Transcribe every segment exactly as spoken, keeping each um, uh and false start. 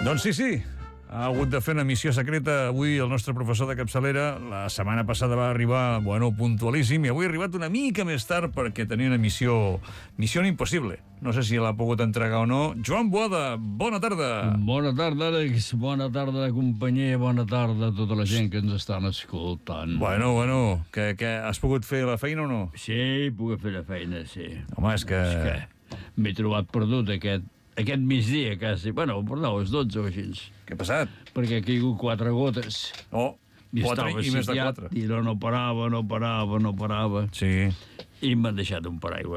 Doncs sí, sí, ha hagut de fer una missió secreta avui el nostre professor de capçalera. La setmana passada va arribar, bueno, puntualíssim, i avui ha arribat una mica més tard perquè tenia una missió, missió impossible. No sé si l'ha pogut entregar o no. Joan Boada, bona tarda. Bona tarda, Àlex, bona tarda, companyia, bona tarda a tota la gent que ens estan escoltant. Bueno, bueno, que, que has pogut fer la feina o no? Sí, puc fer la feina, sí. Home, és que... És que m'he trobat perdut aquest, aquest migdia, quasi. Bueno, perdó, les dotze o així. Què ha passat? Perquè ha caigut quatre gotes. Oh, I quatre estava i més de quatre. I no, no parava, no parava, no parava. Sí. I m'han deixat un paraigua.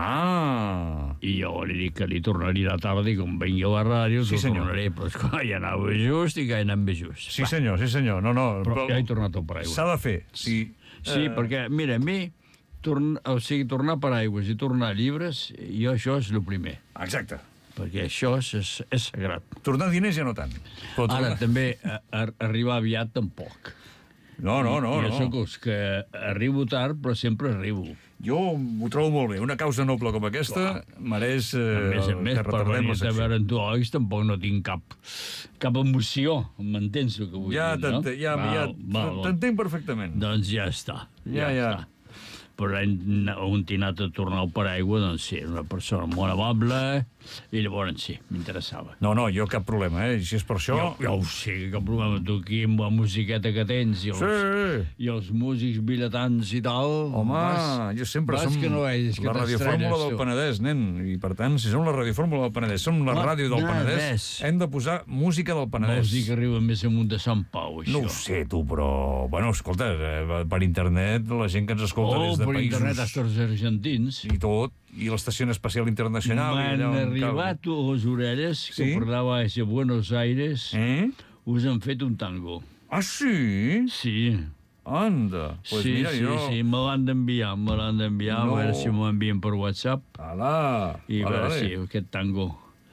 Ah! I jo li dic que li tornaria a la tarda i com vengui a la ràdio, Sí, sí, senyor. tornaré. Però esclar, ja anava just i que ja anava just. Sí, senyor, sí, senyor. No, no. Però ja he tornat el paraigua. S'ha de fer. Sí, Sí, eh, perquè, mira, a mi, torn, o sigui, tornar per aigües i tornar a llibres, jo això és el primer, Exacte. perquè això és, és, és sagrat. Tornar diners ja no tant. Però Ara, tornar- també, a, a, arribar aviat tampoc. No, no, no. jo no. sóc els que arribo tard, però sempre arribo. Jo ho trobo molt bé. Una causa noble com aquesta mereix eh, A més a més, que per retardem venir la a secció. veure en tu, oi, tampoc no tinc cap, cap emoció. M'entens el que vull Ja dir, no? t'entenc, ja, Val, ja val, val. t'entenc perfectament. Doncs ja està, Ja, ja, ja. està. Però on he anat a tornar al paraigua, doncs sí, era una persona molt amable, i llavors sí, m'interessava. No, no, jo cap problema, eh? Si és per això... Jo, jo ho sé, cap problema, tu aquí amb la musiqueta que tens i els, Sí! i els músics billetants i tal... Home, vas, jo sempre vas som que no veus, que la radiofórmula t'estranyes, del tu. Penedès, nen, i per tant, si som la radiofórmula del Penedès, som la La ràdio del Penedès, Penedès. hem de posar música del Penedès. Vols dir que arriba més amunt de Sant Pau, això? No ho sé, tu, però... Bueno, escolta, eh, per internet, la gent que ens escolta Oh, des de per països... internet, hasta els argentins. I tot, i l'estació espacial internacional... i M'han allà on cal. arribat a les orelles que Sí? per anar baix a Buenos Aires Eh? us han fet un tango. Ah, sí? Sí, Anda. Pues sí, mira, sí, jo... sí, me l'han d'enviar, me l'han d'enviar, No. a veure si m'ho envien per WhatsApp, Alà. i a vale, veure vale. si aquest tango...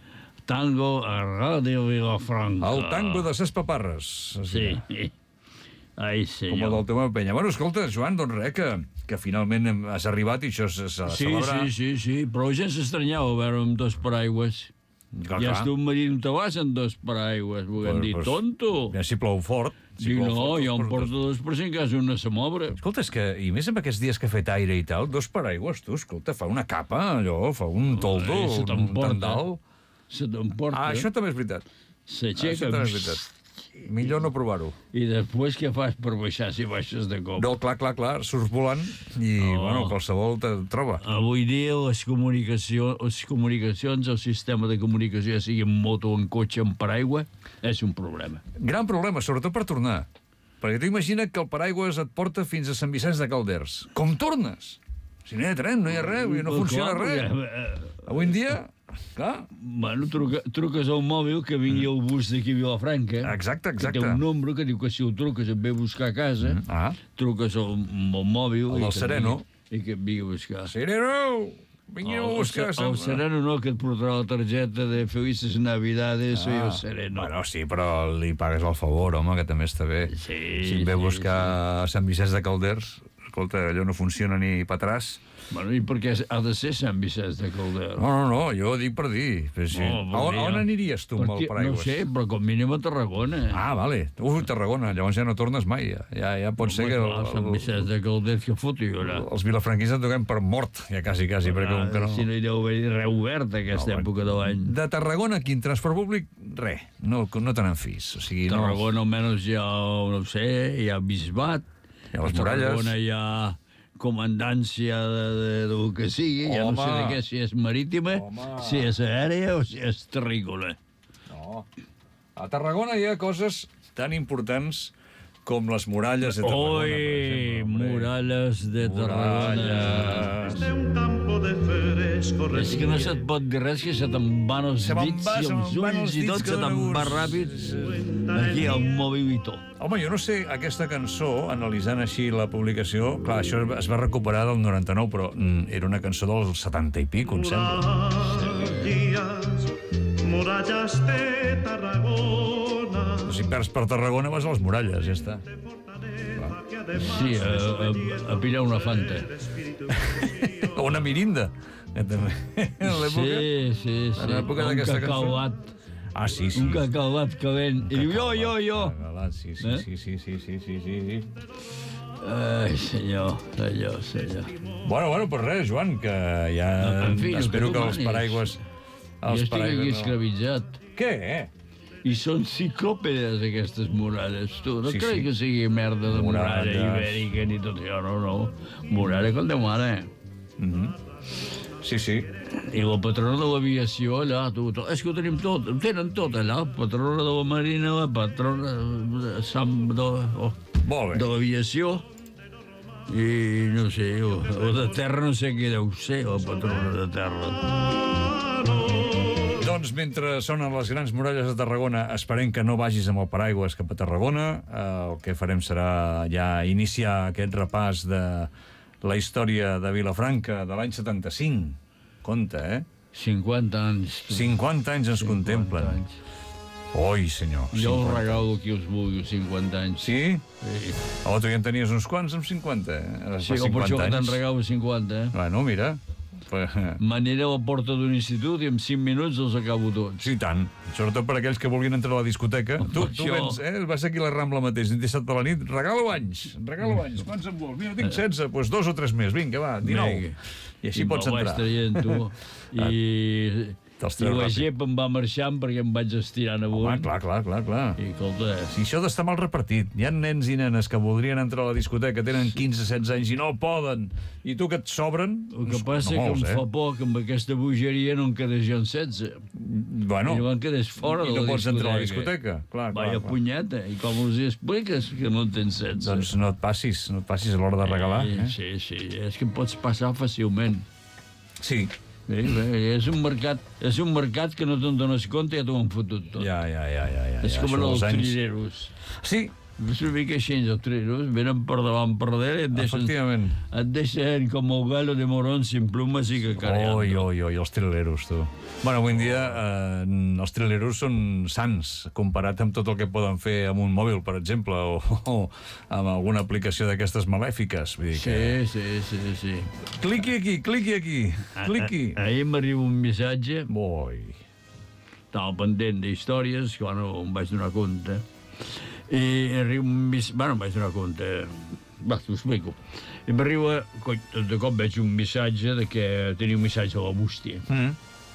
Tango a Ràdio Vilafranca. El tango de ses paparres. Sí. Ai, Com el senyor. del tema penya. Bueno, escolta, Joan, doncs res, que, que finalment hem- has arribat i això s'ha de Sí, celebrar. sí, sí, sí, però la gent s'estranyava a veure amb dos paraigües. Clar, Ja clar. és tu marí no te vas amb dos paraigües, volem Pues- dir, pues- tonto. Ja, si plou fort. Si Sí, plou no, fort, jo doncs em porto dos per si en cas una se m'obre. Escolta, és que, i més amb aquests dies que ha fet aire i tal, dos paraigües, tu, escolta, fa una capa, allò, fa un toldo, Ai, se un t'emporta. tendal. Se t'emporta, Ah, això també és veritat. Això s'aixeca, també és veritat. Millor no provar-ho. i després què fas per baixar si baixes de cop? No, clar, clar, clar, surts volant i, Oh. bueno, qualsevol te troba. Avui dia les, comunicació, les comunicacions, el sistema de comunicació, ja sigui en moto, en cotxe, en paraigua, és un problema. Gran problema, sobretot per tornar. Perquè tu imagina't que el paraigües et porta fins a Sant Vicenç de Calders. Com tornes? Si no hi ha tren, no hi ha res, i no Però funciona clar, res. perquè, eh, Avui en dia, clar, Bueno, truca, truques al mòbil que vingui el bus d'aquí a Vilafranca. Exacte, exacte. Que té un número que diu que si el truques et ve a buscar a casa, mm. ah, truques al, al mòbil... El i del que et Sereno. vingui- I que et vingui a buscar. Sereno, vingueu a El, buscar. el, el Sereno no, que et portarà la targeta de Felices Navidades ah, i el Sereno. Bueno, sí, però li pagues el favor, home, que també està bé. Sí, Si em ve a sí, buscar a Sant Vicenç de Calders, escolta, allò no funciona ni pa atràs. Bueno, i per què ha de ser Sant Vicenç de Calders? No, no, no, jo dic per dir. Però sí. No, a, on, volia- a on aniries tu amb el Perquè- paraigües? No sé, però com mínim a Tarragona. Ah, vale. Ui, Tarragona, llavors ja no tornes mai. Ja, ja, ja pot ser que... Clar, Sant Vicenç de Calders, que foto jo, allà. Els vilafranquins en toquem per mort, ja quasi, quasi, perquè com que no... Si no hi deu haver res obert a aquesta No, època de l'any. De Tarragona, aquí en transport públic, res, no, no te n'en fis. O sigui, no... Tarragona almenys hi ha, no ho sé, hi ha bisbat. Hi ha les A Tarragona muralles. hi ha comandància de, de, del que sigui, ja no Home. sé de què, si és marítima, Home. si és aèria o si és terrícola. No. A Tarragona hi ha coses tan importants com les muralles de Tarragona. Oi, per exemple, hombre. muralles de Tarragona. Muralles. de un campo de fresco És que no se't pot dir res, que se te'n van els Se me'n dits va, i se els me'n van els ulls i dits tot, que se dóna te'n va gust. ràpid aquí al mòbil i tot. Home, jo no sé, aquesta cançó, analitzant així la publicació, clar, això es va recuperar del noranta-nou, però mm, era una cançó del setanta i pico, em sembla. murallas, murallas de Tarragona. Si perds per Tarragona vas a les muralles, ja està. Sí, a, a, a pillar una fanta. O una mirinda. que també, en l'època... Sí, sí, sí. En l'època Un d'aquesta cacauat. Ah, sí, sí. Un cacaolat calent. I diu, jo, jo, jo. Cacaolat, sí, sí, Eh? sí, sí, sí, sí, sí, sí, sí. Ai, senyor, senyor, senyor. Bueno, bueno, pues res, Joan, que ja... En fi, el espero que que tu els manis. paraigües... Jo Els estic aquí paraigües no... esclavitzat. Què, eh? I són ciclòpedes, aquestes muralles, tu. No Sí, crec sí. que sigui merda de muralla Muralles. ibèrica ni tot això, no, no. Muralla com de mare. Sí, sí. I la patrona de l'aviació allà, tu, to, és que ho tenim tot, ho tenen tot allà, la patrona de la marina, la patrona de, Sam, de, oh, Molt bé. de l'aviació, i no sé, o, o de terra no sé què deu ser, la patrona de terra. Doncs mentre sonen les grans muralles de Tarragona, esperem que no vagis amb el paraigües cap a Tarragona. Eh, el que farem serà ja iniciar aquest repàs de la història de Vilafranca de l'any setanta-cinc. Compte, eh? cinquanta anys. Tu. cinquanta anys ens contemplen. anys. Oi, senyor. Jo us cinquanta. regalo qui us vulgui, cinquanta anys. Sí? Sí, Oh, tu ja en tenies uns quants amb cinquanta, eh? Ara sí fa o per això que anys. te'n regalo cinquanta, eh? Bueno, mira. Pues, M'aniré a la porta d'un institut i en cinc minuts els acabo tots. sí, tant. Sobretot per aquells que vulguin entrar a la discoteca. Tu, tu això- vens, eh? Vas aquí a la Rambla mateix, dissabte a la nit, regalo anys, regalo anys. Quants en vols? Mira, tinc setze, doncs pues dos o tres més. Vinga, va, dinou. Vinga. I així I pots me'l vaig entrar. traient, tu. I, Te'ls i treus la ràpid. gep em va marxant perquè em vaig estirant amunt. Home, clar, clar, clar, clar. I, escolta, Si això d'estar mal repartit, hi ha nens i nenes que voldrien entrar a la discoteca, tenen quinze setze anys i no poden, i tu que et sobren... el que no- passa no que molts, em fa por que amb aquesta bogeria no em quedés jo en setze. Bueno, I no em quedés fora i de no la pots entrar a la discoteca. discoteca. Clar, clar, Vaya clar. punyeta. I com els hi expliques que no en tens setze? Doncs no et passis, no et passis a l'hora de regalar. Eh, Eh? Sí, sí, és que em pots passar fàcilment. Sí, Sí, bé, és un mercat, és un mercat que no te'n dones compte i ja t'ho han fotut tot. ja, ja, ja, ja, ja. és ja, com això en els dels anys. trileros. Sí, És una mica així, els trileros, venen per davant, per darrere, et deixen, efectivament. et deixen com el galo de morón sin plumas i cacareando. Oi, oi, oi, els trileros, tu. Bueno, avui en dia eh, els trileros són sants, comparat amb tot el que poden fer amb un mòbil, per exemple, o, o amb alguna aplicació d'aquestes malèfiques. Vull dir Sí, que... sí, sí, sí. Cliqui aquí, cliqui aquí, cliqui. A- a- Ahir m'arriba un missatge, Oi. estava pendent d'històries, que bueno, em vaig donar compte, i arriba un missatge, bueno, em vaig donar compte, va, t'ho explico. I m'arriba, coi, de cop veig un missatge de que tenia un missatge a la bústia. Mm.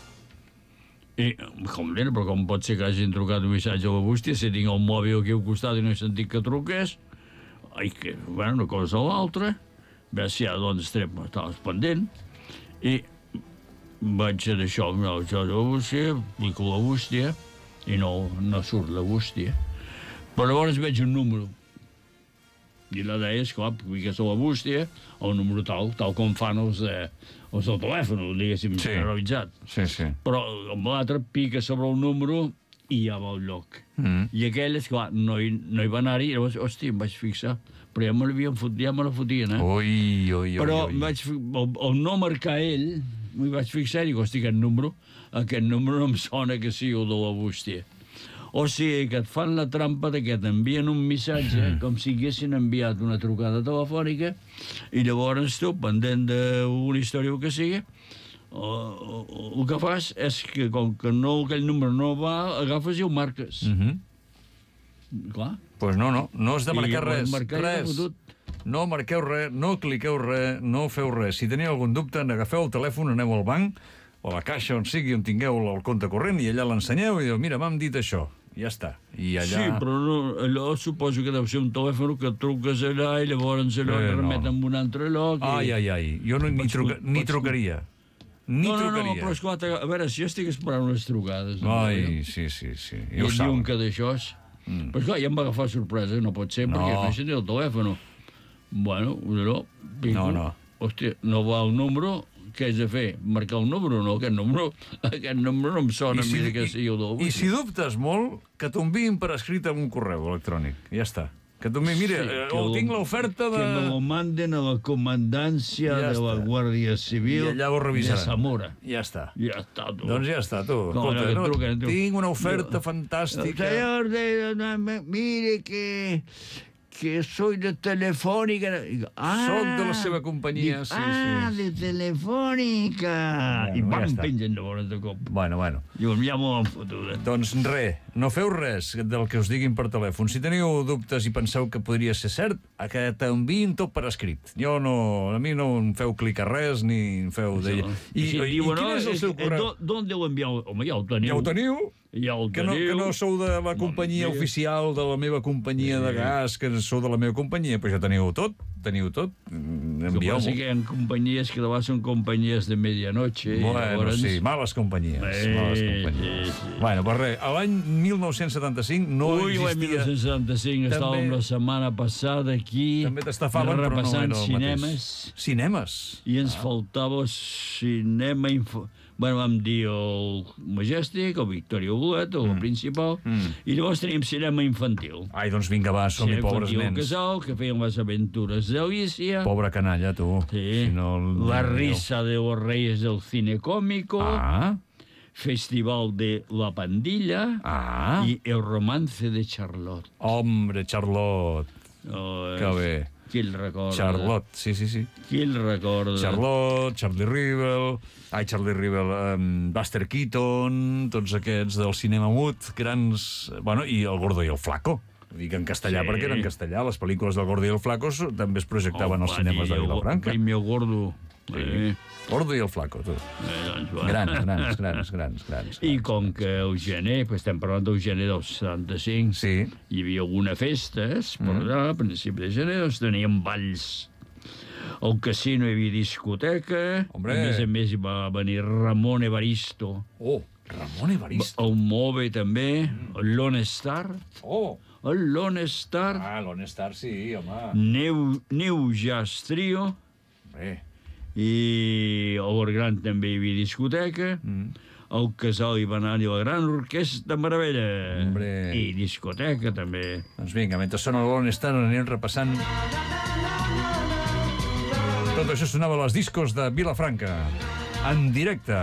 I, com nena, però com pot ser que hagin trucat un missatge a la bústia si tinc el mòbil aquí al costat i no he sentit que truqués? Ai, que, bueno, una cosa o l'altra. Bé, si ja, doncs, estem, estaves pendent. I vaig a això, no, això de la bústia, clico la bústia, i no, no surt la bústia. Però llavors veig un número. I la deia, esclar, cliques a la bústia, el número tal, tal com fan els, eh, els del telèfon, diguéssim, Sí. generalitzat. Sí, sí. Però amb l'altre pica sobre el número i ja va al lloc. Mm. I aquell, esclar, no hi, no hi va anar-hi, i llavors, hòstia, em vaig fixar. Però ja me l'havien fot, ja me la fotien, eh? Oi, oi, oi, Però oi. em vaig, fi- el, el no marcar ell, m'hi vaig fixar i dic, hòstia, aquest número, aquest número no em sona que sigui el de la bústia. O sigui que et fan la trampa de que t'envien un missatge mm. com si haguessin enviat una trucada telefònica i llavors tu, pendent d'una història o que sigui, o, o, o, el que fas és que com que no, aquell número no va, agafes i el marques. Mm -hmm. Clar. Pues no, no, no has de I marcar quan res, marcar ja res. fotut. No marqueu res, no cliqueu res, no feu res. Si teniu algun dubte, agafeu el telèfon, aneu al banc, o a la caixa, on sigui, on tingueu el compte corrent, i allà l'ensenyeu i diu, mira, m'han dit això. Ja està. I allà... Sí, però no, allò suposo que deu ser un telèfon que truques allà i llavors allò Eh, et no. remet a un altre lloc. I... Ai, ai, ai. Jo no, ni, Pots- truca, ni pots- trucaria. Ni no, no, no, trucaria. però esclar, a veure, si jo estic esperant unes trucades... no? Ai, sí, sí, sí. I I ho et diuen saben. que d'això... Mm. Però esclar, ja em va agafar sorpresa, no pot ser, No. perquè no sé ni el telèfon. Bueno, no, pico. No, no. Hòstia, no va el número, què has de fer? Marcar el número? No, aquest número, aquest número no em sona a mi de que sigui el del I si dubtes molt, que t'ho enviïn per escrit amb un correu electrònic. Ja està. Que t'ho enviïn, mira, eh, que oh, lo- tinc l'oferta de... Que me lo manden a la comandància Ja de la està. Guàrdia Civil I allà ho de revisaran. Zamora. Ja està. Ja està, tu. Doncs ja està, tu. Com Escolta, allò que no, truquen, tu. tinc una oferta El fantàstica. senyor, de, de, mire que, que soy de Telefònica. Dic, ah, Soc de la seva companyia, dic, sí, ah, sí. de Telefònica. Bueno, I ja vam està. pengen de vora de cop. Bueno, bueno. Diuen, ja m'ho han fotut. Doncs res, no feu res del que us diguin per telèfon. Si teniu dubtes i penseu que podria ser cert, a que t'enviïn tot per escrit. Jo no... A mi no em feu clic a res, ni em feu... De... I, sí, i, i diuen, quin no, és el seu eh, correu? d'on- D'on deu enviar? Home, ja ho teniu. Ja ho teniu? Ja ho Que no, teniu. que no sou de la companyia Bon dia. oficial de la meva companyia de gas, que sou de la meva companyia, però ja teniu tot, teniu tot. Mm, El que passa Envieu-m'ho. que hi ha companyies que llavors són companyies de medianoche. i Bueno, llavors- sí, males companyies. Eh, males companyies. sí, sí. Bueno, pues res, a l'any mil nou-cents setanta-cinc no Ui, l'any existia... dinou setanta-cinc També- estàvem la setmana passada aquí També t'estafaven, però no repassant era el cinemes mateix. Cinemes? i ens faltava cinema info... Bueno, vam dir el Majestic, el Victoria Bolet, el Mm. principal, Mm. i llavors teníem cinema infantil. Ai, doncs vinga, va, som-hi, Cinema pobres infantil nens. Casal, que feien les aventures d'Alícia. Pobre canalla, tu. Sí. Si no, La risa de los reyes del cine cómico. Ah, Festival de la Pandilla. ah. Y el romance de Charlotte. Hombre, Charlotte. Oh, Que bé. Qui el recorda? Charlotte, sí, sí, sí. Qui el recorda? Charlotte, Charlie Rivel, ai, Charlie Rivel, um, Buster Keaton, tots aquests del cinema mut, grans... Bueno, i el Gordo i el Flaco. Dic en castellà Sí. perquè eren en castellà. Les pel·lícules del Gordo i el Flaco so- també es projectaven als cinemes de Vilafranca. Primi Gordo. Eh, Gordo i el Flaco, tu. eh, doncs, va. Grans, grans, grans, grans, grans. I com que el gener, pues estem parlant del gener del setanta-cinc, Sí. hi havia alguna festes, per allà, a principi de gener, doncs teníem balls. Al casino hi havia discoteca, Hombre. a més a més hi va venir Ramon Evaristo, Oh, Ramon Evaristo. el Move també, el Lone Star, Oh, el Lone Star, ah, l'On Star, sí, home. New, New Jazz Trio, Bé. i a Borgran també hi havia discoteca, Mm. al Casal hi va anar-hi la Gran Orquestra Meravella, Hombre. i discoteca també. Doncs vinga, mentre sona l'On Star anirem repassant. Tot això sonava a les discos de Vilafranca. En directe.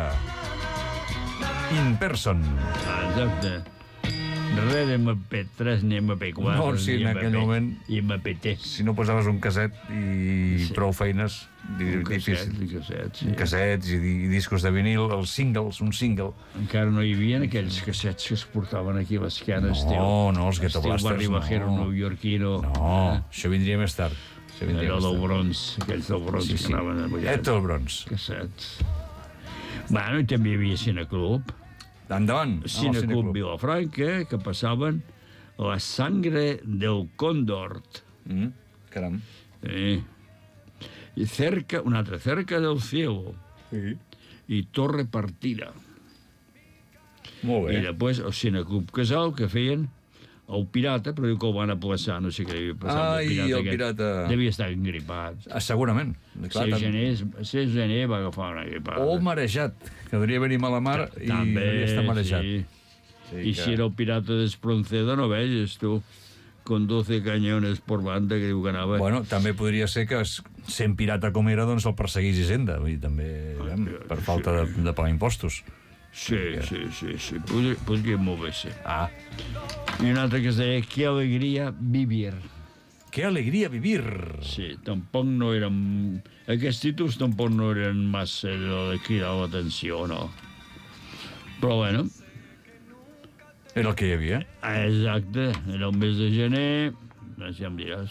In person. Ah, exacte. Res de M P tres ni M P quatre. No, sí, ni en M P, aquell moment- I M P T. Si no posaves un caset i Sí. prou feines, di- Un casset, difícil. un casset, sí. Casets i, di- i discos de vinil, els singles, un single. Encara no hi havia aquells cassets que es portaven aquí a l'esquena, estil. No, no, els Ghetto estil Blasters, Barry no. Bajero neoyorquino. No, això vindria més tard. Això vindria Allò més del tard. bronze, aquells del bronze Sí, que sí. anaven a bullar. Eto el bronze. Cassets. Bueno, i també hi havia Cineclub. Endavant. amb el Cineclub Vilafranca, que passaven La sangre del còndor. Mm, caram. Eh? I cerca, un altre, cerca del cielo. Sí. I Torre Partida. Molt bé. I després el Cineclub Casal, que feien el Pirata, però diu que el van aplaçar, no sé què devia passar amb Ai, el Pirata. el aquest. Pirata. Devia estar engripat. Ah, segurament. Clar, Ser tant- gener, ser gener va agafar una gripada. O marejat, que devia venir mala mar i devia estar marejat. sí. Sí, I si era el pirata d'Espronceda, no veges, tu, con doce cañones por banda, que diu que anava... Bueno, també podria ser que, es- sent pirata com era, doncs el perseguís Hisenda, vull dir, també, eh, per falta de, de pagar impostos. Sí, sí, sí, sí, podria, podria molt bé ser. Ah, I un altre que es deia Que alegria vivir. que alegria vivir! Sí, tampoc no eren... Aquests títols tampoc no eren massa allò de cridar l'atenció, no. Però bueno, Era el que hi havia. exacte, era el mes de gener, doncs ja em diràs.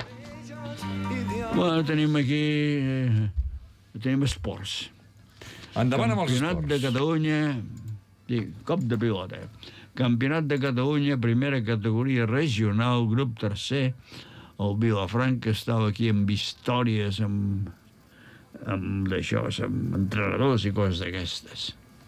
Bueno, tenim aquí... Eh, tenim esports. Endavant amb els Campionat de esports. Catalunya... Sí, cop de pilota. Campionat de Catalunya, primera categoria regional, grup tercer. El Vilafranca estava aquí amb històries, amb, amb d'això, amb entrenadors i coses d'aquestes.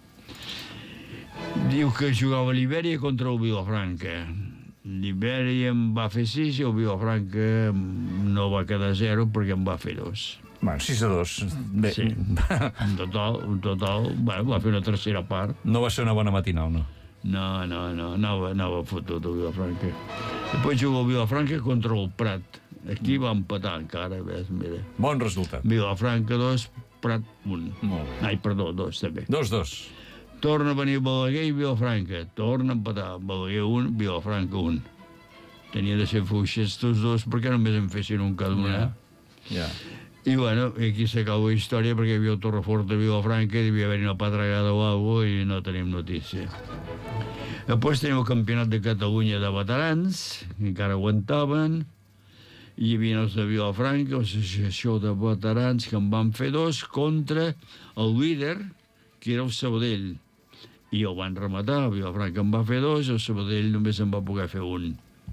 Diu que jugava l'Ibèria contra el Vilafranca. L'Ibèria en va fer sis i el Vilafranca no va quedar zero perquè en va fer dos. Bueno, sis a dos. Bé, Sí. En total, en total, bueno, va fer una tercera part. no va ser una bona matinal, no? No, no, no, anava, anava fotut el Vilafranca. Després juga el Vilafranca contra el Prat. Aquí va empatar encara, ves, mira. Bon resultat. Vilafranca dos, Prat un. Molt bé. Ai, perdó, dos també. Dos, dos. Torna a venir Balaguer i Vilafranca. Torna a empatar. Balaguer un, Vilafranca un. Tenia de ser fluixes tots dos perquè només en fessin un cada una. Ja. I, bueno, aquí s'acaba la història perquè hi havia el Torrefort de Vilafranca i devia haver-hi una patragada o alguna cosa i no tenim notícia. Després tenim el Campionat de Catalunya de veterans, que encara aguantaven. Hi havia els de Vilafranca, l'associació de veterans, que en van fer dos, contra el líder, que era el Sabadell. I el van rematar, el Vilafranca en va fer dos, el Sabadell només en va poder fer un.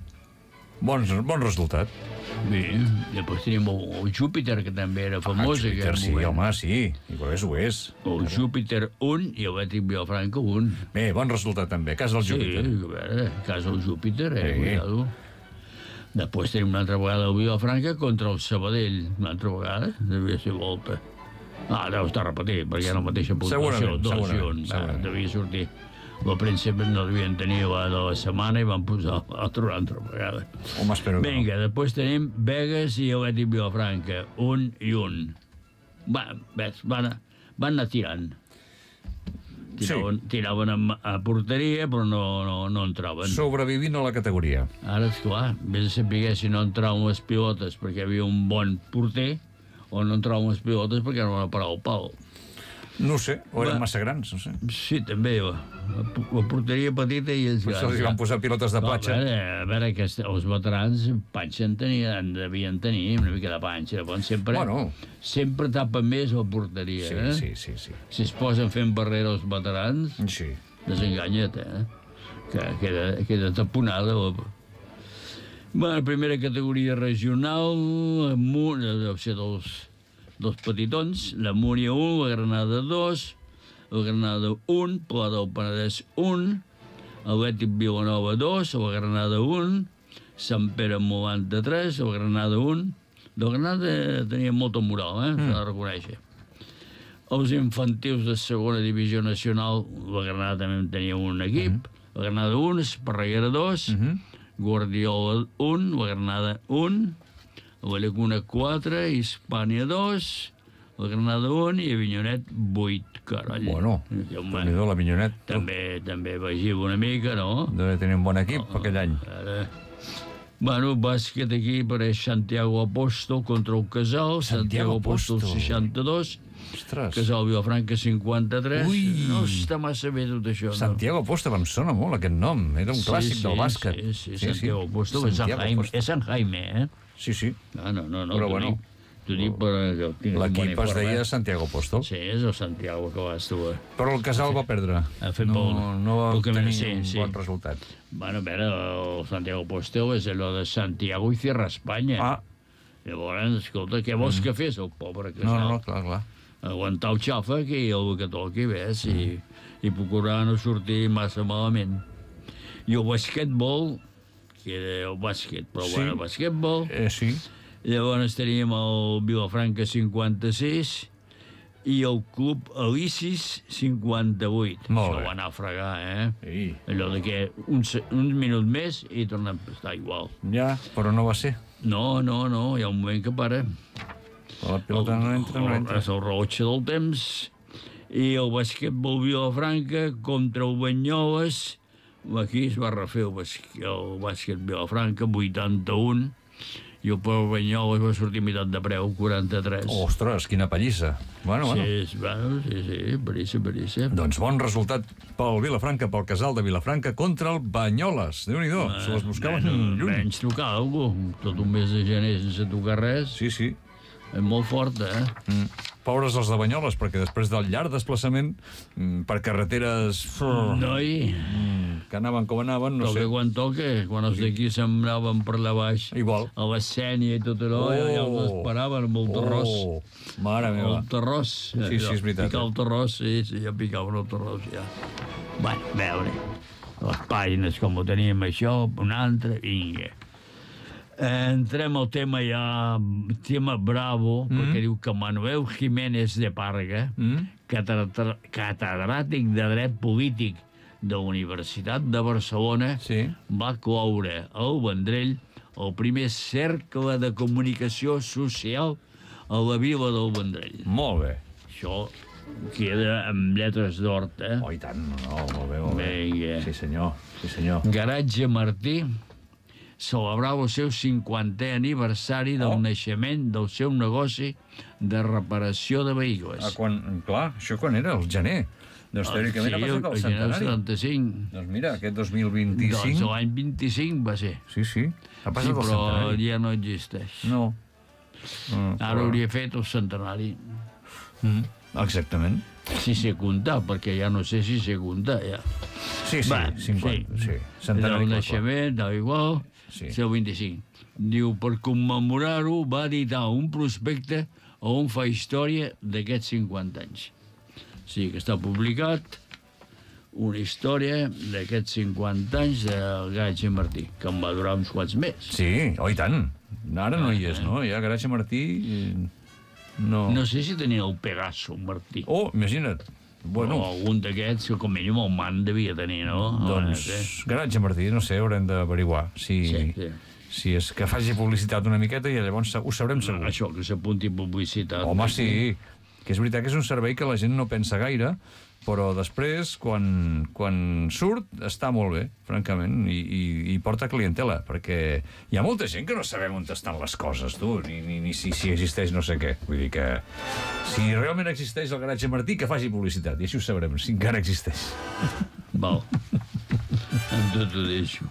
Bon, bon resultat. Bé, després tenim el, el Júpiter, que també era famós. Ah, Júpiter, sí, home, sí. I ho és, ho és. El Júpiter un i el Betis Vilafranca un. Bé, bon resultat també. Cas del Júpiter. Sí, a veure, cas del Júpiter, eh, Sí. cuidado. Després tenim una altra vegada el Vilafranca contra el Sabadell. Una altra vegada, devia ser volta. Ah, deu estar repetit, perquè era la mateixa puntuació. Segurament, dos segurament, i un. Va, segurament. devia sortir. Al principi no devien tenir la de la setmana i van posar l'altra una altra vegada. Home, espero que Vinga, després tenim Begues i el Betis Vilafranca, un i un. Va, ves, van, van anar tirant. Tiraven, sí. tiraven a, a porteria, però no, no, no entraven. no. Sobrevivint a la categoria. Ara, esclar, vés a saber si no entraven les pilotes perquè hi havia un bon porter o no entraven les pilotes perquè no van a parar el pal. No ho sé, o eren Va. massa grans, no sé. Sí, també, la, la porteria petita i els Per això els van posar pilotes de No, platja. A veure, a veure que els veterans panxa en tenien, devien tenir una mica de panxa, però sempre, Bueno. sempre tapen més la porteria. Sí, eh? sí, sí, sí. Si es posen fent barrera els veterans, Sí. desenganya't, eh? Que queda, queda taponada. La... Bueno, primera categoria regional, amunt, deu ser dels, dels petitons, la Múria un, la Granada dos, la Granada un, Pla del Penedès un, el Betis Vilanova dos, la Granada un, Sant Pere noranta-tres, la Granada un. La Granada tenia molta moral, eh? S'ha de reconèixer. Els infantils de segona divisió nacional, la Granada també en tenia un equip, la Granada un, Esparreguera dos, Guardiola un, la Granada un, la Llacuna quatre, Hispània dos, la Granada un i Avinyonet vuit, carall. Bueno, I, home, déu-n'hi-do, l'Avinyonet. tu. també, també vegiu una mica, no? Deve tenir un bon equip aquell any. Ara... Bueno, bàsquet aquí apareix Santiago Apóstol contra el Casal, Santiago Santiago Apóstol Apóstol. seixanta-dos, Ostres. Casal Vilafranca cinquanta-tres. Ui! No està massa bé tot això, no? Santiago Apóstol, em sona molt aquest nom. Era un clàssic sí, del bàsquet. Sí, sí, sí, Santiago Apóstol és San Santiago Jaime, Apóstol. és San Jaime, eh? Sí, sí. No, no, no, no Però t'ho bueno, dic, t'ho dic per que tinguis un bon L'equip es informe. deia Santiago Apóstol. Sí, és el Santiago que vas tu. eh? Però el Casal va perdre. Ha fet no, molt- no va poc tenir sí, un sí. bon resultat. Bueno, a veure, el Santiago Apóstol és allò de Santiago i Cierra Espanya. Ah, Llavors, escolta, què vols que fes el pobre Casal? no, no, clar, clar. Aguantar el xafa, que el que toqui, ves, i, i procurar no sortir massa malament. I el basquetbol, que era el bàsquet, però Sí. bueno, el basquetbol, Eh, sí. llavors teníem el Vilafranca cinquanta-sis i el club Alicis cinquanta-vuit. Molt Això bé. va anar a fregar, eh? Sí. Allò de que un, se- un minut més i tornem a estar igual. Ja, però no va ser. No, no, no, hi ha un moment que para. La pilota no entra, no entra. És el rellotge del temps. I el basquetbol Vilafranca contra el Banyoles. Aquí es va refer el, basquet, el bàsquet Vilafranca, vuitanta-un. I el Pau Banyoles va sortir a meitat de preu, quaranta-tres. Ostres, quina pallissa. Bueno, bueno. Sí, és, bueno, sí, sí, perissa, perissa. Doncs bon resultat pel Vilafranca, pel Casal de Vilafranca contra el Banyoles. Déu-n'hi-do, se les buscaven Menys- lluny. Menys tocar alguna cosa. Tot un mes de gener sense tocar res. Sí, sí. És molt forta, eh? Mm. Pobres els de Banyoles, perquè després del llarg desplaçament mm, per carreteres Noi, mm, que anaven com anaven, no toca sé. quan toca. Quan els d'aquí se'n anaven per allà baix, Igual. a la Sènia i tot allò, Oh. ja els esperaven amb el terrós. Oh, mare meva. El terrós. Sí, sí, és veritat, Picar eh? el terrós, sí, sí, ja picaven el terrós, ja. Bueno, a veure, les pàgines com ho teníem això, un altre, vinga. Entrem al tema ja, tema bravo, mm. perquè diu que Manuel Jiménez de Parga, Mm. catedra- catedràtic de dret polític de la Universitat de Barcelona, Sí. va cloure al Vendrell el primer cercle de comunicació social a la vila del Vendrell. Molt bé. Això queda amb lletres d'or, eh? Oh, i tant, no, molt bé, molt bé. Vinga. Sí, senyor, sí, senyor. Garatge Martí, celebrava el seu cinquantè aniversari del Oh. naixement del seu negoci de reparació de Ah, vehicles. quan, clar, això quan era? El gener. Doncs teòricament ha passat el gener del centenari. setanta-cinc. Doncs mira, aquest dos mil Doncs vint-i-cinc... l'any vint-i-cinc va ser. Sí, sí, ha Sí, passat el però centenari. ja no existeix. No. no Ara però- hauria fet el centenari. Mm, exactament. Si sé comptar, perquè ja no sé si sé comptar, ja. Sí, sí, Va, cinquanta, sí. sí. Centenari, Del clar, clar. naixement, del igual, Sí. sí. el vint-i-cinc. Diu, per commemorar-ho, va editar un prospecte on fa història d'aquests cinquanta anys. O sigui que està publicat una història d'aquests cinquanta anys del Garatge Martí, que em va durar uns quants més. Sí, oh, i tant. Ara no hi és, no? Ja Garatge Martí... eh, No. No sé si tenia el Pegaso, Martí. Oh, imagina't. Bueno, O algun d'aquests que com a mínim el man devia tenir, no? doncs, No sé. Garatge Martí, no sé, haurem d'averiguar si, Sí, sí. si és que faci publicitat una miqueta i llavors ho sabrem segur. Això, que s'apunti publicitat. Home, sí, que és veritat que és un servei que la gent no pensa gaire, però després, quan, quan surt, està molt bé, francament, i, i, i porta clientela, perquè hi ha molta gent que no sabem on estan les coses, tu, ni, ni, ni si, si existeix no sé què. Vull dir que si realment existeix el Garatge Martí, que faci publicitat, i així ho sabrem, si encara existeix. Val. Amb tot ho deixo.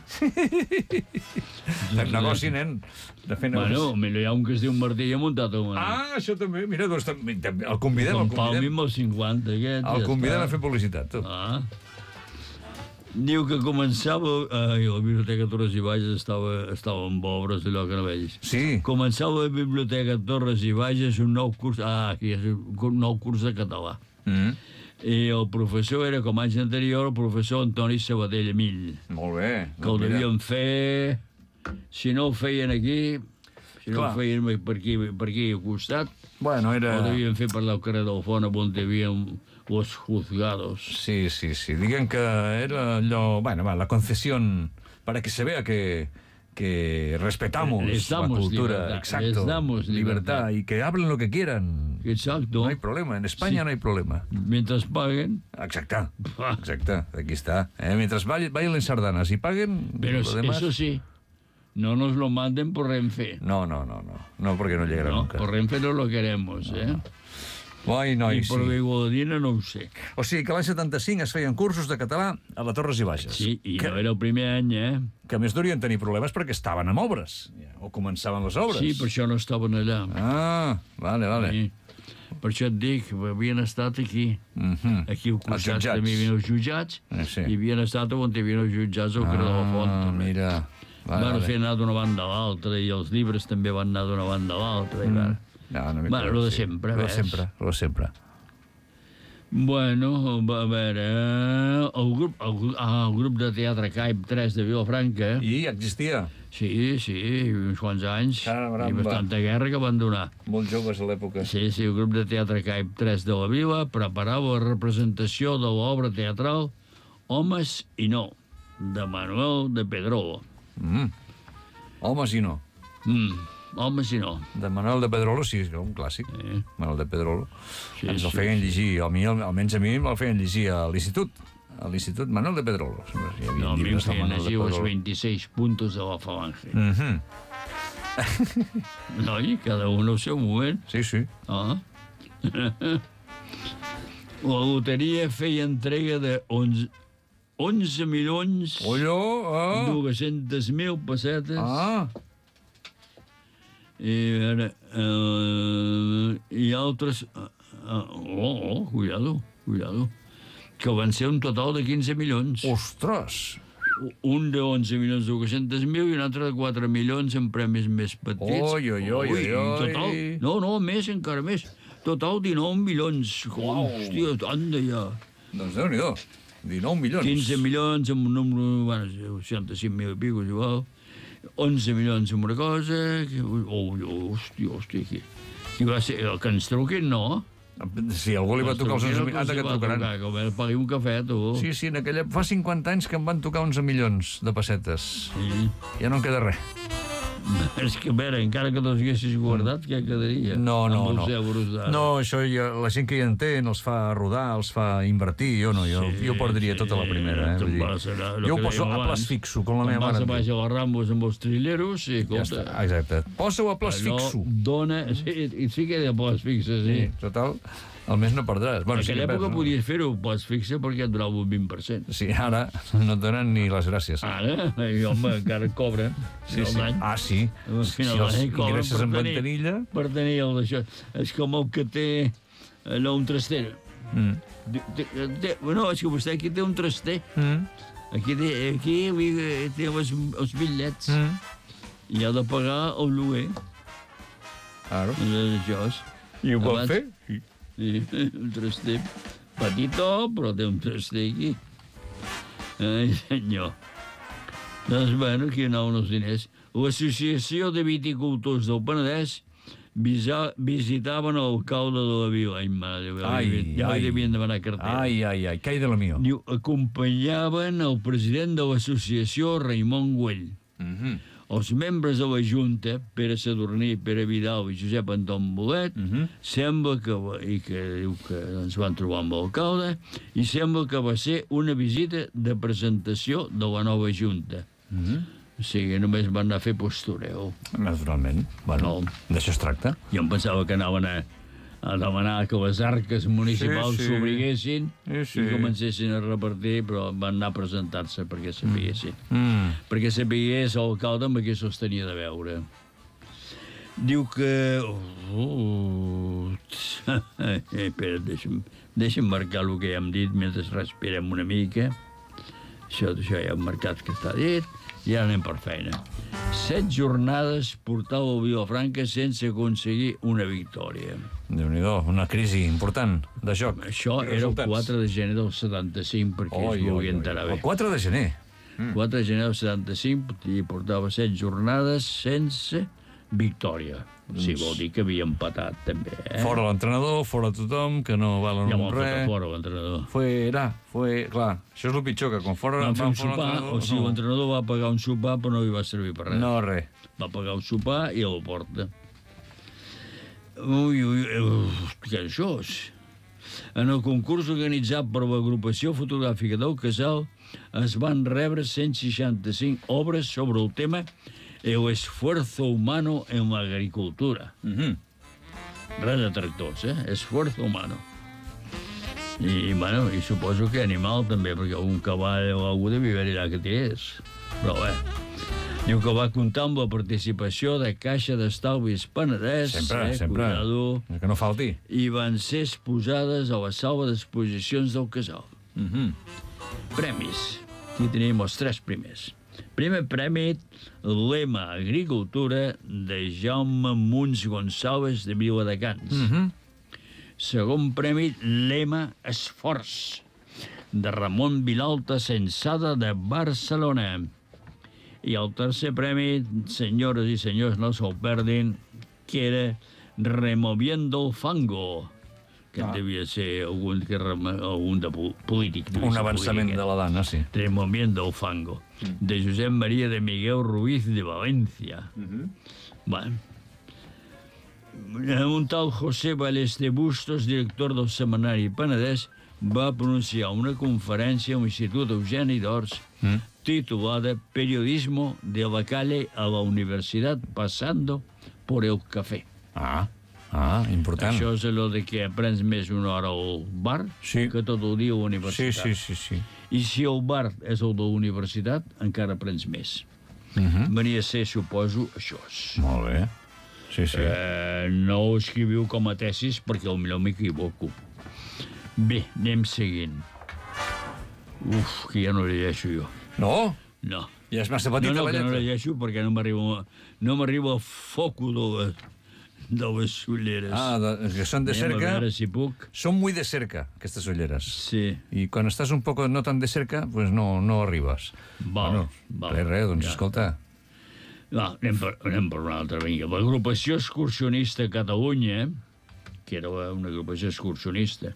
Fem negoci, nen, de fer negoci. Bueno, millor hi ha un que es diu Martí i ha muntat un... Ah, això també, mira, doncs també, també, el convidem, el Com Palmi convidem, amb els cinquanta, aquest. el ja convidem està. a fer publicitat, tu. Ah. Diu que començava... Ai, la Biblioteca Torres i Bages estava, estava amb obres, allò que no veig. Sí, Començava la Biblioteca Torres i Bages un nou curs... Ah, aquí és un nou curs de català. mm, I el professor era, com anys anterior, el professor Antoni Sabadell Emill, molt bé. que el Doncs mira. devien fer... Si no el feien aquí, si no Clar. el feien per aquí, per aquí al costat, Bueno, era... o devien fer per el carrer del Font, on hi havia los juzgados. Sí, sí, sí. Digan que era allò... Bueno, va, la concesión para que se vea que, que respetamos Les la damos cultura. libertad, Exacto. les damos libertad. Y que hablen lo que quieran. Exacto. No hay problema. En España Sí. no hay problema. Mientras paguen. Exacte. Exacte. Aquí está. Eh? Mientras vayan, vayan sardanas y paguen, Pero lo demás... eso sí, no nos lo manden por Renfe. No, no, no, no. No, porque no llegará No, nunca. por Renfe no lo queremos, eh? Ai, noi, I sí. per Biguodina no ho sé. O sigui que l'any setanta-cinc es feien cursos de català a la Torres i Bages. Sí, i que, no era el primer any, eh? que a més durien tenir problemes perquè estaven amb obres. O començaven les obres. Sí, per això no estaven allà. Ah, vale, vale. Sí. Per això et dic, havien estat aquí. Mhm. Aquí al Els costat jutjats. també hi havia els jutjats, Eh, sí. i havien estat on hi havia els jutjats al carrer de la Font. Ah, també. mira. Vale, Van vale. fer anar d'una banda a l'altra, i els llibres també van anar d'una banda a l'altra. Mm. I No, una mica, Bueno, lo de sempre, Lo de ves. sempre, lo de sempre. Bueno, va, a veure... El grup, el, gru- ah, el grup de teatre Caip tres de Vilafranca... I existia. Sí, sí, uns quants anys. Caramba. I bastanta guerra que van donar. Molt joves a l'època. Sí, sí, el grup de teatre Caip tres de la Vila preparava la representació de l'obra teatral Homes i no, de Manuel de Pedrolo. Mm. Homes i no. Mm, Homes i no. De Manuel de Pedrolo, sí, és un clàssic. Eh? Manuel de Pedrolo. Sí, Ens el sí, feien sí. llegir, a mi, almenys a mi me'l feien llegir a l'institut. A l'institut Manuel de Pedrolo. Hi havia No, a mi em llibres del feien Manuel de llegir els Pedrolo. vint-i-seis puntos de la falange. Mhm. No, i cada un al seu moment. Sí, sí. Ah. La loteria feia entrega de onze, onze milions Ollo, ah, dos-centes mil pessetes. ah, I, a veure, eh, i altres... Uh, oh, oh, cuidado, cuidado. Que van ser un total de quinze milions. ostres, Un de onze milions dos-centes mil i un altre de quatre milions en premis més petits. Oi, oi, oi, oi, i oi. Total, no, no, més, encara més. Total, dinou milions. Uau. Hòstia, tant de ja. doncs Déu-n'hi-do, dinou milions. quinze milions amb un número, bueno, seixanta-cinc mil i pico, igual. onze milions amb una cosa... Que, oh, hòstia, hòstia, aquí. I va ser, el que ens truquin, no? Si algú li va tocar els onze milions, Anda que trucaran. Com el pagui un cafè, tu. Sí, sí, en aquella... fa cinquanta anys que em van tocar onze milions de pessetes. Sí. Ja no en queda res. És que, a veure, encara que te'ls haguessis guardat, què quedaria? No, no, amb no. els euros d'ara. No, això ja, la gent que hi entén els fa rodar, els fa invertir. Jo no, jo, Sí, jo perdria sí, tota la primera. Eh? te'n Vull dir, vas a- lo jo ho que poso dèiem a abans. plaç fixo, com la Te'n meva vas mare. a em baix diu. a les Rambos amb els trilleros i, Ja escolta, està, exacte. Posa-ho a plaç allò fixo. dona... Sí, i sí que hi ha plaç fixes, sí. Sí, total, al mes no perdràs. Bueno, En sí aquella que època perds, no? podies fer-ho plaç fixe perquè et donava un vint per cent. Sí, ara no et donen ni les gràcies. Ara, i, home, encara et cobren. Sí, al sí. any. Ah, sí. Al Si final els d'any cobren ingresses per en tenir- ventanilla... Per tenir el d'això. És com el que té allò, un traster. Mm. Té, té, té, no, és que vostè aquí té un traster. Mm. Aquí té, aquí té els, els bitllets. Mm. I ha de pagar el lloguer. Claro. Això és. I ho pot Abans- fer? Sí. Sí, un traster petitó, però té un traster aquí. Ai, senyor. Doncs, bueno, aquí anaven els diners. L'Associació de Viticultors del Penedès visa, visitaven l'alcalde de la vila. Ai, mare de Déu, ja, Ai, li- ja ai. li devien demanar cartera. Ai, ai, ai, què hi de la mio? Diu, acompanyaven el president de l'associació, Raimon Güell. Mm -hmm. Els membres de la Junta, Pere Sadurní, Pere Vidal i Josep Anton Bolet, Mm -hmm. sembla que, va- i que diu que ens van trobar amb l'alcalde, i sembla que va ser una visita de presentació de la nova Junta. Mm -hmm. O sigui, només van anar a fer postureu. Naturalment. Bueno, No. d'això es tracta. Jo em pensava que anaven a, a demanar que les arques municipals Sí, sí. s'obriguessin Sí, sí. i comencessin a repartir, però van anar a presentar-se perquè sapiguessin. Mm. Perquè sapigués l'alcalde amb qui se'ls tenia de veure. Diu que... Oh, eh, espera, deixa'm, deixa'm marcar el que ja hem dit mentre respirem una mica. Això, això ja hem marcat que està dit. I ara anem per feina. Set jornades portava el Vilafranca sense aconseguir una victòria. Déu-n'hi-do, una crisi important de joc. Això I era el resultats. quatre de gener del setanta-cinc, perquè Oi, es oi, vulgui oi. enterar bé. El quatre de gener. quatre de gener del setanta-cinc i portava set jornades sense victòria. O sigui, vol dir que havia empatat, també. Eh? Fora l'entrenador, fora tothom, que no valen Ja un m'ho res. fora, l'entrenador. Fue, era, fue, clar, això és el pitjor, que quan fora... Van fer un fora sopar, l'entrenador, o sigui, l'entrenador va pagar un sopar, però no li va servir per res. No, res. Va pagar un sopar i a la porta. Ui, ui, ui, què és això? En el concurs organitzat per l'agrupació fotogràfica del Casal es van rebre cent seixanta-cinc obres sobre el tema el esfuerzo humano en l'agricultura. Mm -hmm. Res de tractors, eh? Esfuerzo humano. I, bueno, i suposo que animal també, perquè un cavall o algú devia haver allà que tirés. Però bé, diu que va comptar amb la participació de Caixa d'Estalvis Penedès, Sempre, eh, sempre. cuidado, Que no falti. i van ser exposades a la sala d'exposicions del Casal. Mm -hmm. Premis. Aquí tenim els tres primers. Primer premi, Lema Agricultura, de Jaume Muns Gonçalves, de Viladecans. Mm -hmm. Segon premi, Lema Esforç, de Ramon Vilalta Sensada, de Barcelona. I el tercer premi, senyores i senyors, no se'l perdin, que era Removiendo el Fango, que Ah. devia ser algun, que rem- algun de po- polític. devia Un ser avançament polític, de la dana, sí. Removiendo el Fango, de Josep Maria de Miguel Ruiz de València. Mm -hmm. Bueno. Un tal José Ballester Bustos, director del Seminari Penedès, va pronunciar una conferència a l'Institut Eugeni d'Ors Mm. titulada Periodismo de la calle a la universidad pasando por el café. Ah, ah, important. Això és allò de que aprens més una hora al bar Sí. que tot el dia a la Sí, universitat. sí, sí, sí. I si el bar és el de la universitat, encara aprens més. Mm -hmm. Venia a ser, suposo, això. Molt bé. Sí, sí. Eh, no ho escriviu com a tesis perquè potser m'equivoco. Bé, anem seguint. Uf, que ja no llegeixo jo. No? No. Ja és massa No, petita no, la que no lletra. llegeixo perquè no m'arriba no m'arriba el foco de, la, de les ulleres. Ah, de, que són de Anem a cerca. veure si puc. Són muy de cerca, aquestes ulleres. Sí. I quan estàs un poc no tan de cerca, pues no, no arribes. Val, bueno, val. res, res, doncs Ja. escolta. Va, anem per, anem per una altra. Vinga. L'agrupació excursionista Catalunya, que era una agrupació excursionista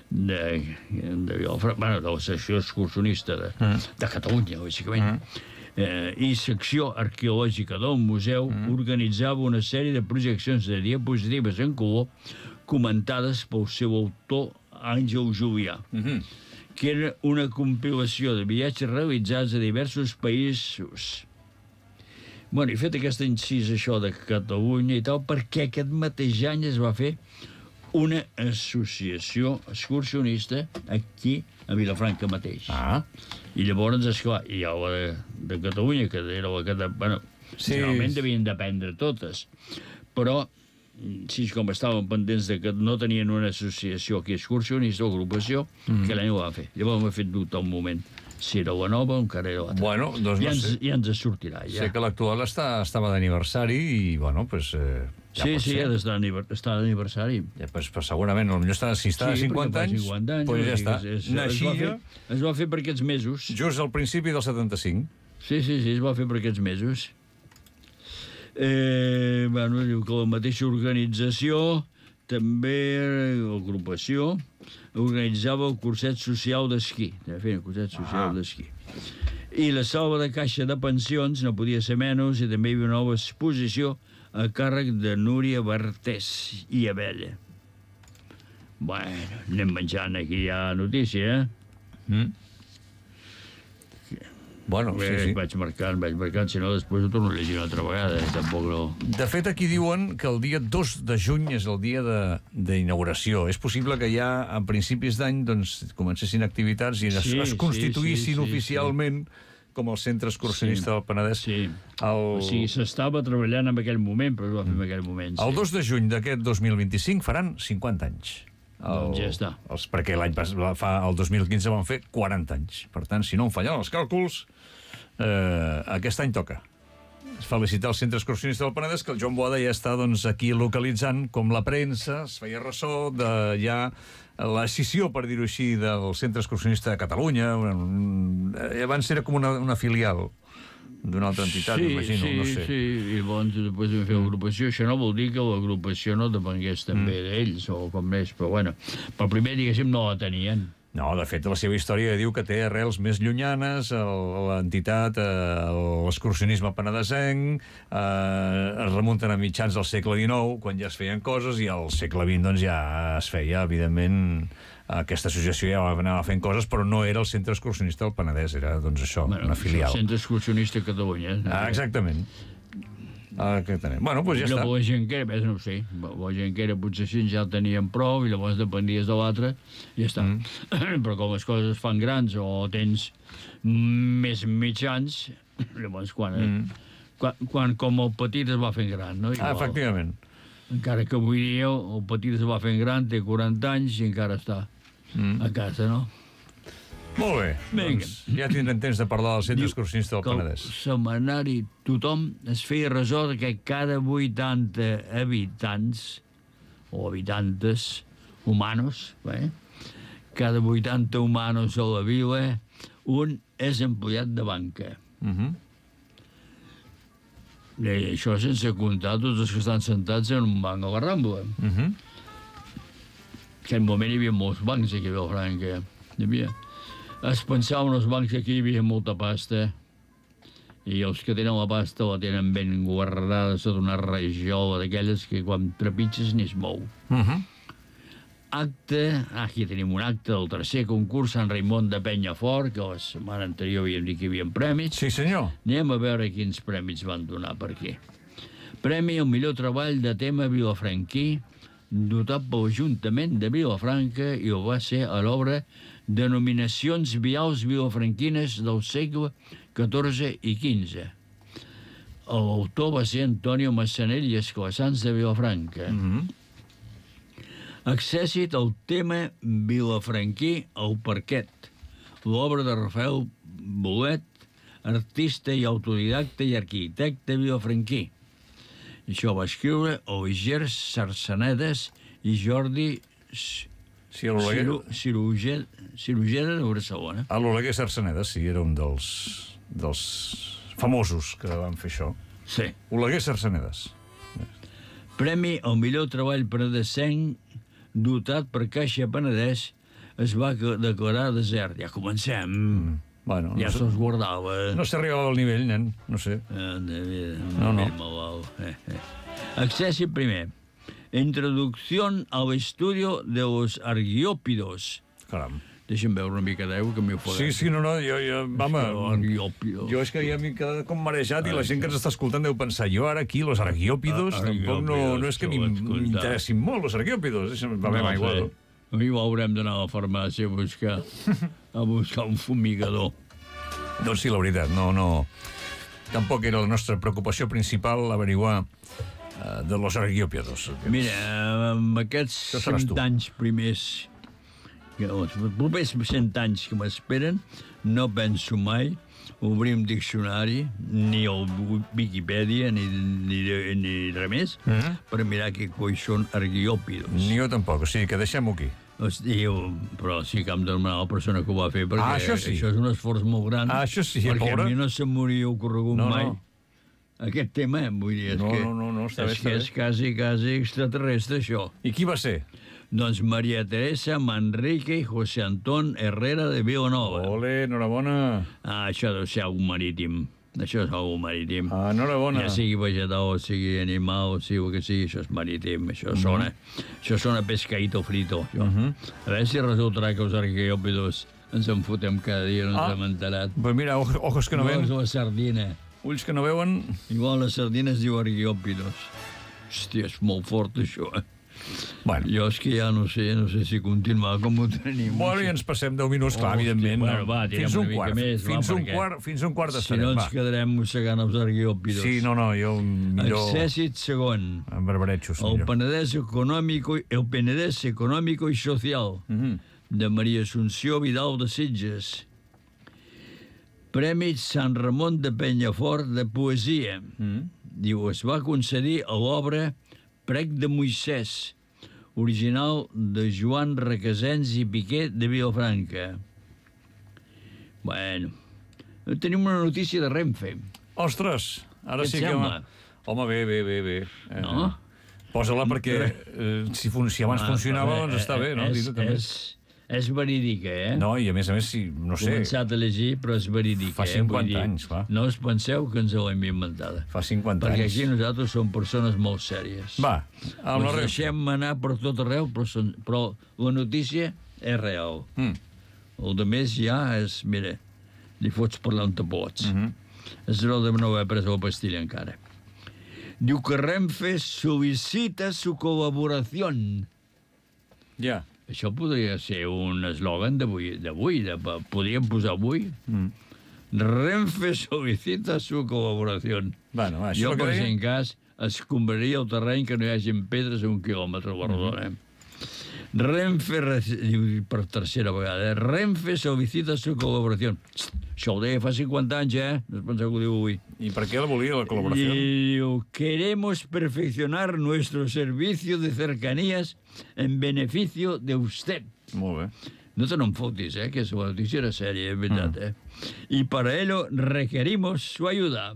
de, de, de, bueno, de la secció excursionista de, Mm. de Catalunya, bàsicament, eh, i secció arqueològica del museu mm. organitzava una sèrie de projeccions de diapositives en color comentades pel seu autor Àngel Julià, mm-hmm. que era una compilació de viatges realitzats a diversos països. Bueno, he fet aquest incís, això de Catalunya i tal, perquè aquest mateix any es va fer una associació excursionista aquí, a Vilafranca mateix. Ah. I llavors, esclar, hi ha la de, de Catalunya, que era la que... De, bueno, sí. Generalment devien dependre totes, però si com estaven pendents de que no tenien una associació aquí excursionista o agrupació, mm. que l'any ho va fer. Llavors m'ha fet dubte un moment si era la nova o encara era l'altra. Bueno, doncs ja no ens, sé. Ja ens sortirà, ja. Sé que l'actual està, estava d'aniversari i, bueno, pues, eh, ja sí, pot sí, ser. ha d'estar d'aniversari. Ja, pues, pues, segurament, potser està, si està sí, a cinquanta anys, cinquanta anys, pues ja està. Es, es, es, va fer, es va fer per aquests mesos. Just al principi del setanta-cinc. Sí, sí, sí, es va fer per aquests mesos. Eh, bueno, diu que la mateixa organització, també agrupació, organitzava el curset social d'esquí. De fet, el curset social ah. d'esquí. I la salva de caixa de pensions no podia ser menys, i també hi havia una nova exposició a càrrec de Núria Bartés i Abella. Bueno, anem menjant aquí ja notícia, eh? Mm. Bueno, Bé, sí, sí. Vaig marcant, vaig marcant, si no després ho torno a llegir una altra vegada, eh? Tampoc no... De fet, aquí diuen que el dia dos de juny és el dia d'inauguració. És possible que ja a principis d'any doncs, comencessin activitats i es, sí, es constituïssin sí, sí, sí, oficialment sí. com el Centre Excursionista sí. del Penedès. Sí. El... O sigui, s'estava treballant en aquell moment, però es va fer en aquell moment. Sí. El dos de juny d'aquest dos mil vint-i-cinc faran cinquanta anys. El, doncs ja està. Els, perquè l'any fa el dos mil quinze van fer quaranta anys. Per tant, si no em fallen els càlculs, eh, aquest any toca. Felicitar el Centre Excursionista del Penedès, que el Joan Boada ja està doncs, aquí localitzant com la premsa es feia ressò de ja l'escissió, per dir-ho així, del Centre Excursionista de Catalunya. Abans era com una, una filial d'una altra entitat, sí, m'imagino, sí, no sé. Sí, i llavors després de fer l'agrupació, això no vol dir que l'agrupació no depengués també mm. d'ells, o com més, però bueno, per primer, diguéssim, no la tenien. No, de fet, la seva història diu que té arrels més llunyanes, l'entitat, l'excursionisme penedesenc, eh, es remunten a mitjans del segle dinou, quan ja es feien coses, i al segle vint doncs, ja es feia, evidentment, aquesta associació ja anava fent coses, però no era el Centre Excursionista del Penedès, era, doncs, això, bueno, una filial. El Centre Excursionista de Catalunya. Ah, exactament. Ah, que tenim. Bueno, doncs ja I està. la gent que era, ves, no ho sé, la gent que era potser sí, ja el tenien prou, i llavors dependies de l'altre, i ja està. Mm. Però com les coses es fan grans o tens més mitjans, llavors quan, mm. quan, quan com el petit es va fent gran, no? Igual. Ah, efectivament. Encara que avui dia el petit es va fent gran, té quaranta anys i encara està mm. a casa, no? Molt bé, Vinga. doncs ja tindrem temps de parlar del Centre Excursionista del Penedès. El setmanari tothom es feia ressò que cada vuitanta habitants o habitantes humanos, eh? cada vuitanta humanos a la vila, un és empleat de banca. Uh-huh. I això sense comptar tots els que estan sentats en un banc a la Rambla. Uh-huh. En aquell moment hi havia molts bancs aquí a Vilafranca. Hi havia... Es pensaven els bancs que aquí hi havia molta pasta i els que tenen la pasta la tenen ben guardada sota una rajola d'aquelles que quan trepitges ni es mou. Uh-huh. Acte, aquí tenim un acte del tercer concurs Sant Raimon de Penyafort, que la setmana anterior havíem dit que hi havia premis. Sí, senyor. Anem a veure quins premis van donar per aquí. Premi al millor treball de tema vilafranquí, dotat pel Ajuntament de Vilafranca, i ho va ser a l'obra Denominacions vials vilafranquines del segle catorze i quinze. L'autor va ser Antonio Massanell i Esclassans de Vilafranca. Mm-hmm. Accèssit al tema vilafranquí al parquet. L'obra de Rafael Bolet, artista i autodidacta i arquitecte vilafranquí. Això va escriure Oliger Sarsanedes i Jordi Sí, Cirurgiera de Barcelona. A l'Oleguer Sarsanedes, sí, era un dels, dels famosos que van fer això. Sí. Oleguer Sarsanedes. Premi al millor treball penedesenc dotat per Caixa Penedès es va declarar desert. Ja comencem. Mm. Bueno, ja no sé- se'ls guardava. No s'arribava al nivell, nen, no sé. Eh, de- No, no. malalt. Eh, eh. Accesi primer. Introducción al estudio de los argiópidos. Caram. Deixa'm veure una mica d'aigua que m'hi ofegat. Sí, sí, no, no, jo, jo, home, Argiópidos. jo és que ja m'he quedat com marejat i la gent que ens està escoltant deu pensar, jo ara aquí, los argiópidos, Ah, tampoc no, no és que argiópidos, m'in- escolta. m'interessin molt, los argiópidos. Deixa'm, va bé, va, igual. Avui haurem d'anar a la farmàcia a buscar, a buscar un fumigador. Doncs sí, la veritat, no, no... Tampoc era la nostra preocupació principal averiguar uh, de los argiópidos. Mira, amb aquests Això seràs tu. cent anys primers, que, els propers cent anys que m'esperen, no penso mai obrir un diccionari, ni el Wikipedia, ni, ni, ni res més, mm -hmm. per mirar què coi són argiópidos. Ni jo tampoc, o sigui que deixem-ho aquí. Hosti, jo, però sí que em demanar la persona que ho va fer, perquè Ah, això sí. això és un esforç molt gran. Ah, això sí, perquè pobre. a mi no se m'hauria ocorregut No, mai no. aquest tema, vull dir, és No, que, no, no, no, està bé, és, està que bé. és quasi, quasi extraterrestre, això. I qui va ser? Doncs Maria Teresa Manrique i José Antón Herrera de Vilanova. Ole, enhorabona. Ah, això deu ser algú marítim. Això és algú marítim. Ah, enhorabona. Ja sigui vegetal, o sigui animal, o sigui el que sigui, això és marítim, això sona. Això sona pescadito frito. Això. A veure si resultarà que els arqueòpidos ens en fotem cada dia, no ens Ah. hem enterat. Pues mira, oj- ojos que no Igual ven, és la sardina. ulls que no veuen. Igual la sardina es diu arqueòpidos. Hòstia, és molt fort, això, eh? Bueno, Jo és que ja no sé, no sé si continuar com ho tenim. bueno, i ens passem deu minuts, clar, Hòstia, evidentment. bueno, no? va, tirem fins un una mica quart, més, va, fins un perquè- quart, fins un quart Si d'estarem, no ens va. quedarem mossegant els arqueòpidos. Sí, no, no, jo millor Accèssit segon. amb barbaretxos. El millor. Penedès econòmico, el Penedès econòmico i social Mhm. de Maria Assumpció Vidal de Sitges. Premi Sant Ramon de Penyafort de poesia. Mhm. Diu, es va concedir a l'obra Prec de Moisès, original de Joan Requesens i Piqué de Vilafranca. Bueno, tenim una notícia de Renfe. Ostres, ara Què et sí que... sembla? Home, bé, bé, bé, bé. Eh, No? Posa-la perquè eh, si, fun si abans Ah, funcionava, però, doncs està bé, no? És, Dita també. és, és verídica, eh? No, i a més a més, si, no He sé, començat a llegir, però és verídica. Fa eh? cinquanta Vull dir, anys, clar. No us penseu que ens l'hem inventada. fa cinquanta Perquè anys. aquí nosaltres som persones molt sèries. Va, amb la Ens Renfe. deixem anar per tot arreu, però, són, però la notícia és real. Mm. El de més ja és, mira, li fots parlar on te pots. Mm -hmm. És hora de no haver pres la pastilla encara. Diu que Renfe solicita su col·laboració. Ja. Això podria ser un eslògan d'avui, d'avui, de, podríem posar avui. Mm. Renfe solicita su col·laboració. Bueno, va, això Jo, és el per que si deia. en cas, escombraria el terreny que no hi hagi pedres a un quilòmetre a la redona. Mm. Renfe, rec- diu per tercera vegada, eh? Renfe solicita su col·laboració. Això ho deia fa cinquanta anys, eh? No es penseu que ho diu avui. I per què la volia, la col·laboració? Y diu, queremos perfeccionar nuestro servicio de cercanías en beneficio de usted. Molt bé. No te no fotis, eh, que es la noticia era seria, es verdad, eh. Y para ello requerimos su ayuda.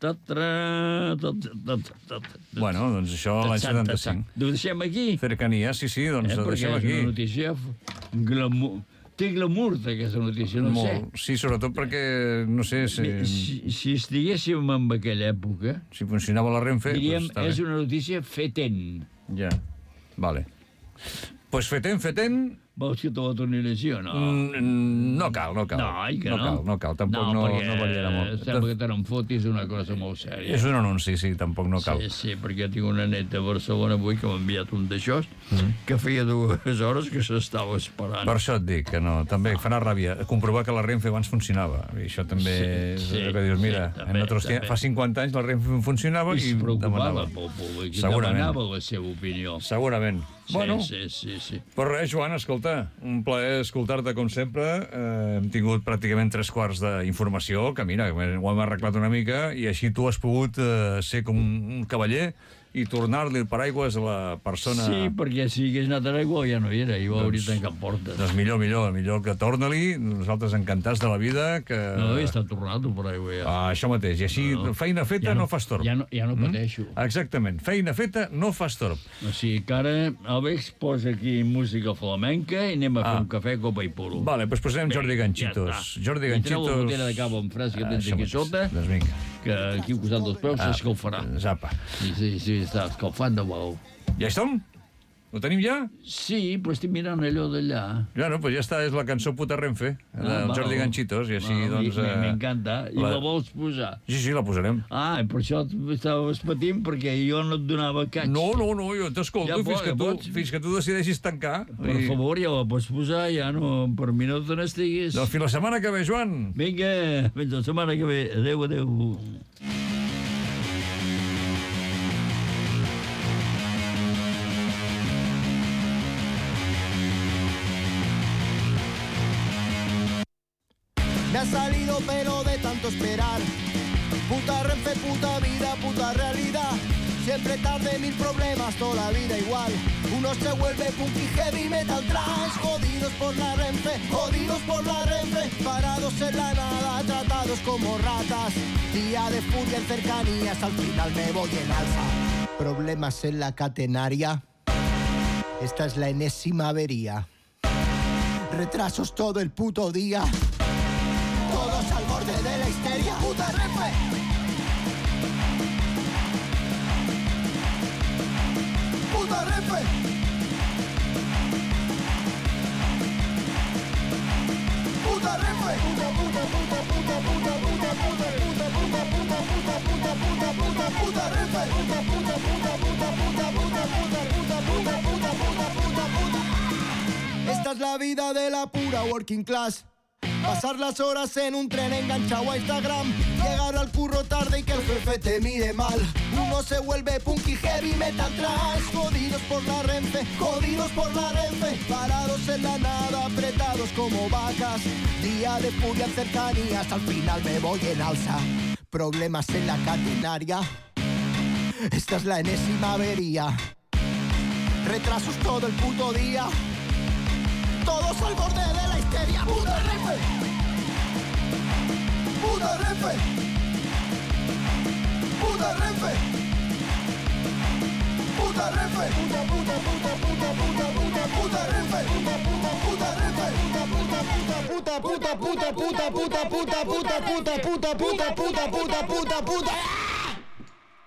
Ta-tra, ta-ta, ta-ta, ta-ta. Bueno, doncs això l'any setanta-cinc. Ho deixem aquí, Cercania, sí, sí, doncs eh, ho perquè deixem és aquí. una notícia glamour. Té glamour, aquesta notícia, no sé. Molt. Sí, sobretot perquè, no sé, si, Si, si estiguéssim en aquella època, si funcionava la Renfe... diríem, doncs està és bé. una notícia fetent. Ja, vale. Pues fetem, fetem... Vols que te la torni a llegir o no? Mm, no cal, no cal. No, i que no. no. cal, no cal. Tampoc no, perquè no variarà molt. sembla que te n'en fotis una cosa molt sèria. És un anunci, sí, tampoc no cal. Sí, sí, perquè tinc una neta a Barcelona avui que m'ha enviat un d'això mm. que feia dues hores que s'estava esperant. Per això et dic que no, també farà ràbia comprovar que la Renfe abans funcionava. I això també Sí, és sí, el que dius, mira, sí, en també, nosaltres també. fa cinquanta anys la Renfe funcionava I i es preocupava demanava. pel públic, i Segurament. demanava la seva opinió. Segurament. Sí, Bueno, sí, sí, sí. però res, Joan, escolta, un plaer escoltar-te com sempre. Eh, hem tingut pràcticament tres quarts d'informació, que mira, ho hem arreglat una mica, i així tu has pogut eh, ser com un cavaller i tornar-li el paraigües a la persona... Sí, perquè si hagués anat a l'aigua ja no hi era, i ho hauria tancat portes. Doncs millor, millor, millor que torna-li, nosaltres encantats de la vida, que... No, ja està tornat per aigua ja. Ah, això mateix, i així no, no. feina feta ja no, no fa estorb. Ja no, ja no pateixo. Mm? Exactament, feina feta no fa estorb. O sigui que ara Àlex posa aquí música flamenca i anem a fer Ah. un cafè copa i puro. Vale, doncs posarem Bé, Jordi Ganchitos. ja Jordi I treu la Ganchitos... botella de cava amb fresca que tens això aquí mateix. sota, Doncs vinga. que aquí al costat dels peus s'escalfarà. Zapa. Sí, sí, sí, està escalfant de bou. Ja hi som? Ho tenim ja? Sí, però estic mirant allò d'allà. Ja, no, doncs ja està, és la cançó Puta Renfe, del Ah, va, Jordi va. Ganchitos, i així, Ah, doncs... mi- eh, M'encanta. I la- la vols posar? Sí, sí, la posarem. Ah, i per això estaves patint, perquè jo no et donava caig. No, no, no, jo t'escolto Ja fins, pot, que ja tu, pots. fins que tu decideixis tancar. Per favor, ja la pots posar, ja no, per mi no te n'estiguis. Doncs fins la setmana que ve, Joan. Vinga, fins la setmana que ve. Adéu, adéu. Me ha salido pelo de tanto esperar. Puta Renfe, puta vida, puta realidad. Siempre tarde, mil problemas, toda la vida igual. Uno se vuelve punky, heavy metal trance. Jodidos por la Renfe, jodidos por la Renfe. Parados en la nada, tratados como ratas. Día de furia en cercanías, al final me voy en alza. Problemas en la catenaria. Esta es la enésima avería. Retrasos todo el puto día. Todos al borde de la histeria. Puta Renfe. Puta Renfe. Puta Renfe. Puta, puta, puta, puta, puta, puta, puta, puta, puta, puta, puta, puta, puta, puta, puta Renfe. Puta, puta, puta, puta, puta, puta, puta, puta, puta, puta, puta, puta, puta. Esta es la vida de la pura working class. Pasar las horas en un tren enganchado a Instagram. Llegar al curro tarde y que el jefe te mire mal. Uno se vuelve punky, heavy metal trance. Jodidos por la Renfe, jodidos por la Renfe. Parados en la nada, apretados como vacas. Día de furia en cercanías, al final me voy en alza. Problemas en la catenaria. Esta es la enésima avería. Retrasos todo el puto día. Todos al borde de la histeria. Puta Renfe. Puta Renfe. Puta Renfe. Puta Renfe. Puta, puta, puta, puta, puta, puta, puta Renfe. Puta, puta, puta Renfe. Puta, puta, puta, puta, puta, puta, puta, puta, puta, puta, puta, puta, puta, puta, puta, puta.